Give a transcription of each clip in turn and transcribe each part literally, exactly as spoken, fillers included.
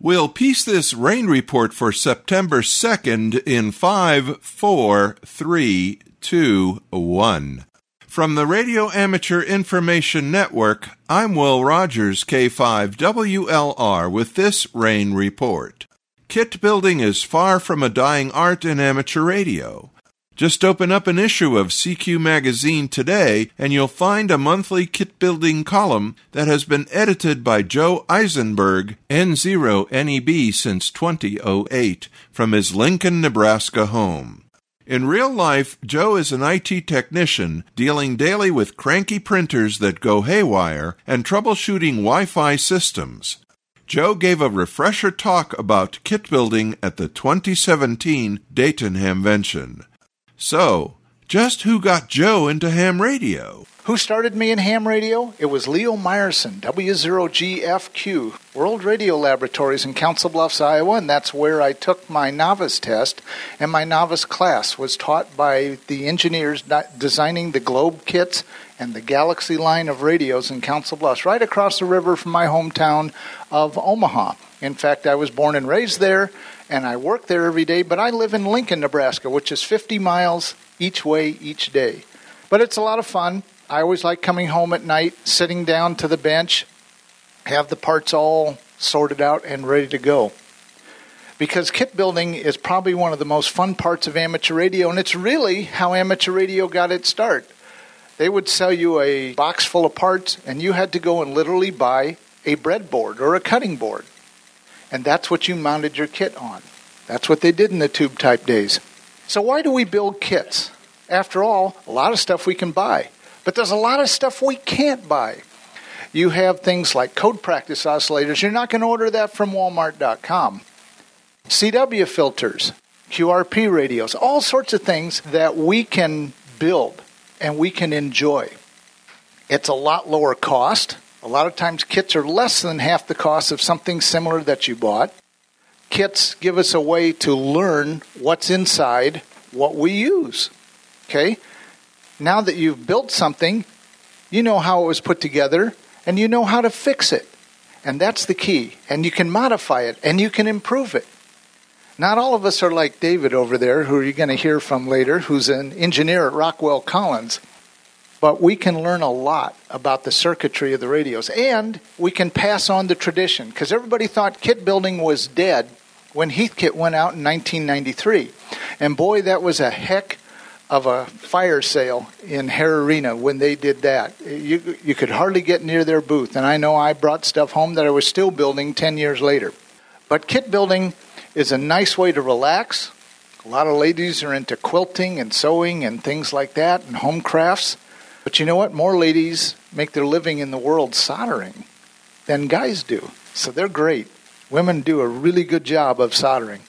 We'll piece this rain report for September second in five, four, three, two, one. From the Radio Amateur Information Network, I'm Will Rogers, K five W L R, with this rain report. Kit building is far from a dying art in amateur radio. Just open up an issue of C Q Magazine today, and you'll find a monthly kit building column that has been edited by Joe Eisenberg, N zero N E B since two thousand eight, from his Lincoln, Nebraska home. In real life, Joe is an I T technician dealing daily with cranky printers that go haywire and troubleshooting Wi-Fi systems. Joe gave a refresher talk about kit building at the twenty seventeen Dayton Hamvention. So, just who got Joe into ham radio? Who started me in ham radio? It was Leo Meyerson, W zero G F Q, World Radio Laboratories in Council Bluffs, Iowa, and that's where I took my novice test, and my novice class was taught by the engineers designing the Globe kits and the Galaxy line of radios in Council Bluffs, right across the river from my hometown of Omaha. In fact, I was born and raised there, and I work there every day, but I live in Lincoln, Nebraska, which is fifty miles each way each day. But it's a lot of fun. I always like coming home at night, sitting down to the bench, have the parts all sorted out and ready to go. Because kit building is probably one of the most fun parts of amateur radio, and it's really how amateur radio got its start. They would sell you a box full of parts, and you had to go and literally buy a breadboard or a cutting board. And that's what you mounted your kit on. That's what they did in the tube-type days. So why do we build kits? After all, a lot of stuff we can buy. But there's a lot of stuff we can't buy. You have things like code practice oscillators. You're not going to order that from Walmart dot com. C W filters, Q R P radios, all sorts of things that we can build and we can enjoy. It's a lot lower cost. A lot of times kits are less than half the cost of something similar that you bought. Kits give us a way to learn what's inside what we use. Okay? Now that you've built something, you know how it was put together, and you know how to fix it. And that's the key. And you can modify it, and you can improve it. Not all of us are like David over there, who you're going to hear from later, who's an engineer at Rockwell Collins. But we can learn a lot about the circuitry of the radios. And we can pass on the tradition. Because everybody thought kit building was dead when Heathkit went out in nineteen ninety-three. And boy, that was a heck of a fire sale in Hare Arena when they did that. You, you could hardly get near their booth. And I know I brought stuff home that I was still building ten years later. But kit building is a nice way to relax. A lot of ladies are into quilting and sewing and things like that and home crafts. But you know what? More ladies make their living in the world soldering than guys do. So they're great. Women do a really good job of soldering.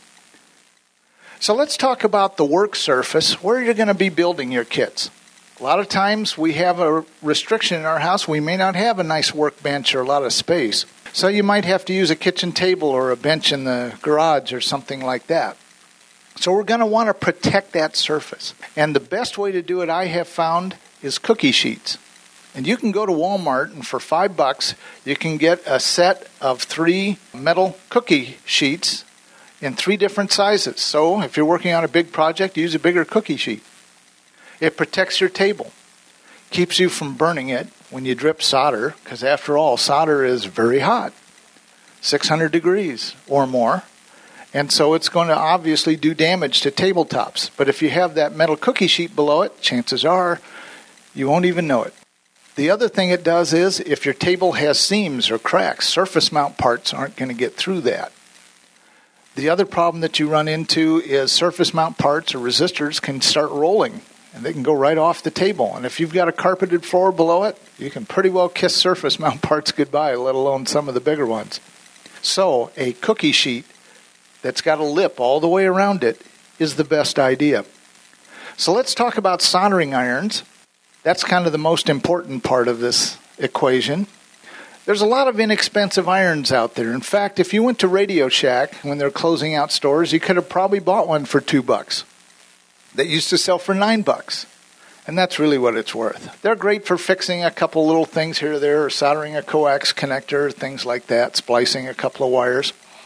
So let's talk about the work surface, where you're going to be building your kits. A lot of times we have a restriction in our house. We may not have a nice workbench or a lot of space. So you might have to use a kitchen table or a bench in the garage or something like that. So we're going to want to protect that surface. And the best way to do it, I have found, is cookie sheets. And you can go to Walmart, and for five bucks, you can get a set of three metal cookie sheets in three different sizes. So if you're working on a big project, use a bigger cookie sheet. It protects your table, keeps you from burning it when you drip solder, because after all, solder is very hot, six hundred degrees or more. And so it's going to obviously do damage to tabletops. But if you have that metal cookie sheet below it, chances are you won't even know it. The other thing it does is, if your table has seams or cracks, surface mount parts aren't going to get through that. The other problem that you run into is surface mount parts or resistors can start rolling, and they can go right off the table. And if you've got a carpeted floor below it, you can pretty well kiss surface mount parts goodbye, let alone some of the bigger ones. So a cookie sheet that's got a lip all the way around it is the best idea. So let's talk about soldering irons. That's kind of the most important part of this equation. There's a lot of inexpensive irons out there. In fact, if you went to Radio Shack when they're closing out stores, you could have probably bought one for two bucks. That used to sell for nine bucks. And that's really what it's worth. They're great for fixing a couple little things here or there, or soldering a coax connector, things like that, splicing a couple of wires.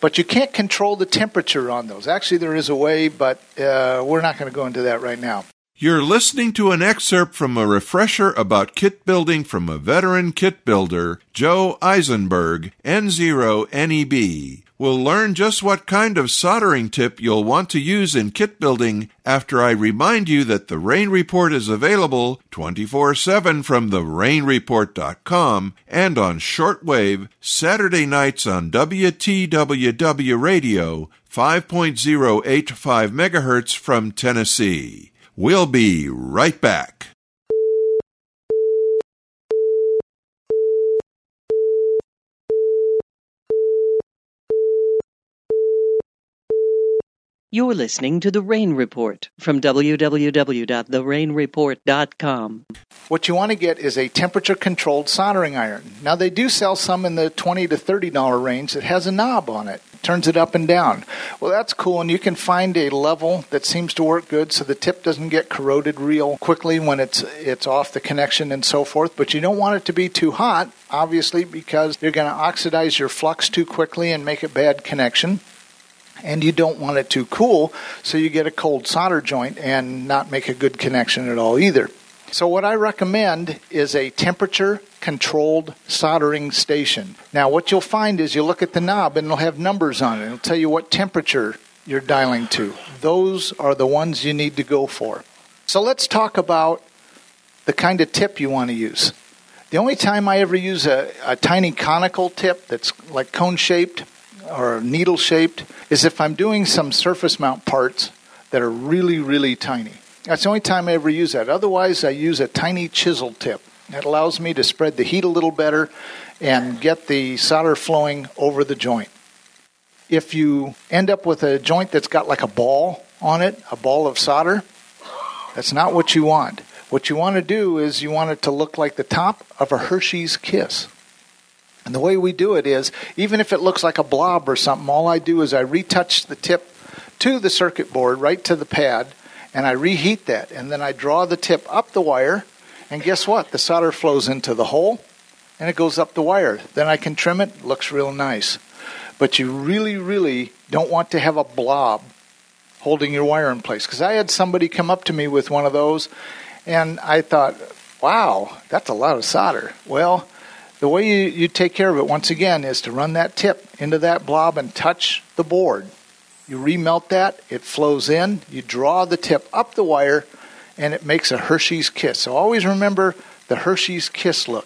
But you can't control the temperature on those. Actually, there is a way, but uh, we're not going to go into that right now. You're listening to an excerpt from a refresher about kit building from a veteran kit builder, Joe Eisenberg, N zero N E B. We'll learn just what kind of soldering tip you'll want to use in kit building after I remind you that the Rain Report is available twenty-four seven from the rain report dot com and on shortwave Saturday nights on W T W W Radio five point oh eight five megahertz from Tennessee. We'll be right back. You're listening to The Rain Report from w w w dot the rain report dot com. What you want to get is a temperature-controlled soldering iron. Now, they do sell some in the twenty to thirty dollars range that has a knob on it. Turns it up and down. Well, that's cool, and you can find a level that seems to work good so the tip doesn't get corroded real quickly when it's it's off the connection and so forth. But you don't want it to be too hot, obviously, because you're going to oxidize your flux too quickly and make a bad connection. And you don't want it too cool, so you get a cold solder joint and not make a good connection at all either. So what I recommend is a temperature-controlled soldering station. Now, what you'll find is you look at the knob, and it'll have numbers on it. It'll tell you what temperature you're dialing to. Those are the ones you need to go for. So let's talk about the kind of tip you want to use. The only time I ever use a, a tiny conical tip that's like cone-shaped or needle-shaped is if I'm doing some surface mount parts that are really, really tiny. That's the only time I ever use that. Otherwise, I use a tiny chisel tip. That allows me to spread the heat a little better and get the solder flowing over the joint. If you end up with a joint that's got like a ball on it, a ball of solder, that's not what you want. What you want to do is you want it to look like the top of a Hershey's Kiss. And the way we do it is, even if it looks like a blob or something, all I do is I retouch the tip to the circuit board, right to the pad, and I reheat that. And then I draw the tip up the wire, and guess what? The solder flows into the hole, and it goes up the wire. Then I can trim it. It looks real nice. But you really, really don't want to have a blob holding your wire in place. Because I had somebody come up to me with one of those, and I thought, wow, that's a lot of solder. Well, the way you, you take care of it, once again, is to run that tip into that blob and touch the board. You remelt that, it flows in, you draw the tip up the wire, and it makes a Hershey's Kiss. So always remember the Hershey's Kiss look.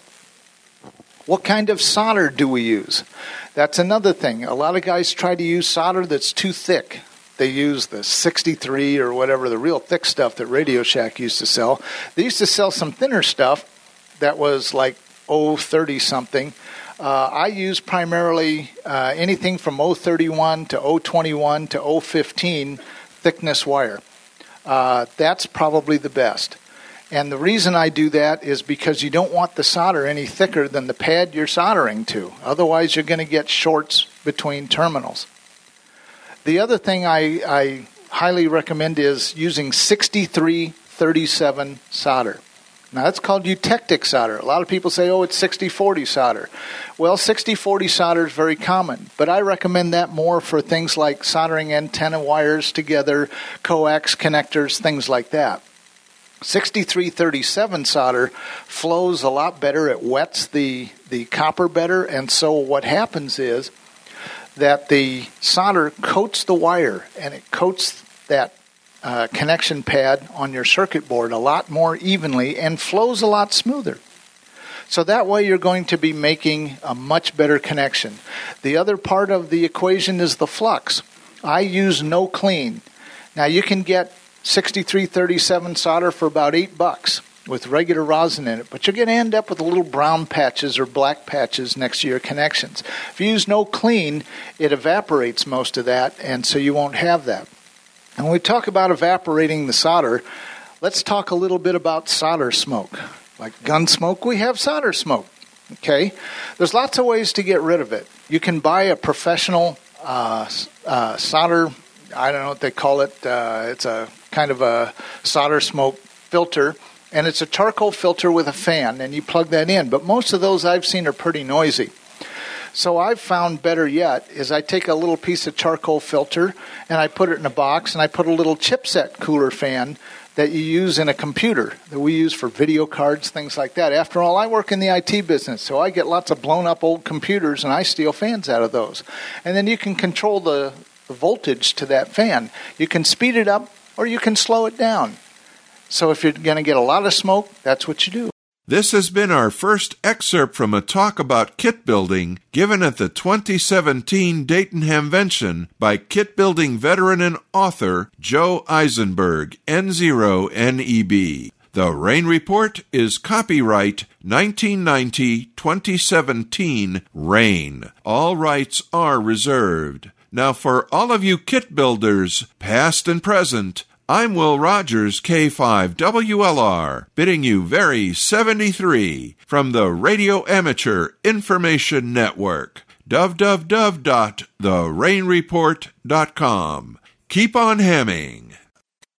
What kind of solder do we use? That's another thing. A lot of guys try to use solder that's too thick. They use the sixty-three or whatever, the real thick stuff that Radio Shack used to sell. They used to sell some thinner stuff that was like oh thirty something. Uh, I use primarily uh, anything from oh thirty-one to oh twenty-one to oh fifteen thickness wire. Uh, that's probably the best. And the reason I do that is because you don't want the solder any thicker than the pad you're soldering to. Otherwise, you're going to get shorts between terminals. The other thing I, I highly recommend is using sixty-three thirty-seven solder. Now, that's called eutectic solder. A lot of people say, oh, it's sixty forty solder. Well, sixty forty solder is very common, but I recommend that more for things like soldering antenna wires together, coax connectors, things like that. sixty-three thirty-seven solder flows a lot better. It wets the, the copper better, and so what happens is that the solder coats the wire, and it coats that Uh, connection pad on your circuit board a lot more evenly and flows a lot smoother. So that way you're going to be making a much better connection. The other part of the equation is the flux. I use no clean. Now you can get sixty-three thirty-seven solder for about eight bucks with regular rosin in it, but you're going to end up with little brown patches or black patches next to your connections. If you use no clean, it evaporates most of that, and so you won't have that. And when we talk about evaporating the solder, let's talk a little bit about solder smoke. Like gun smoke, we have solder smoke. Okay? There's lots of ways to get rid of it. You can buy a professional uh, uh, solder, I don't know what they call it. Uh, it's a kind of a solder smoke filter, and it's a charcoal filter with a fan, and you plug that in. But most of those I've seen are pretty noisy. So I've found better yet is I take a little piece of charcoal filter and I put it in a box and I put a little chipset cooler fan that you use in a computer that we use for video cards, things like that. After all, I work in the I T business, so I get lots of blown up old computers and I steal fans out of those. And then you can control the, the voltage to that fan. You can speed it up or you can slow it down. So if you're going to get a lot of smoke, that's what you do. This has been our first excerpt from a talk about kit building given at the twenty seventeen Dayton Hamvention by kit building veteran and author Joe Eisenberg, N zero N E B. The Rain Report is copyright nineteen ninety twenty seventeen Rain. All rights are reserved. Now for all of you kit builders, past and present, I'm Will Rogers, K five W L R, bidding you very seventy-three from the Radio Amateur Information Network, w w w dot the rain report dot com. Keep on hamming.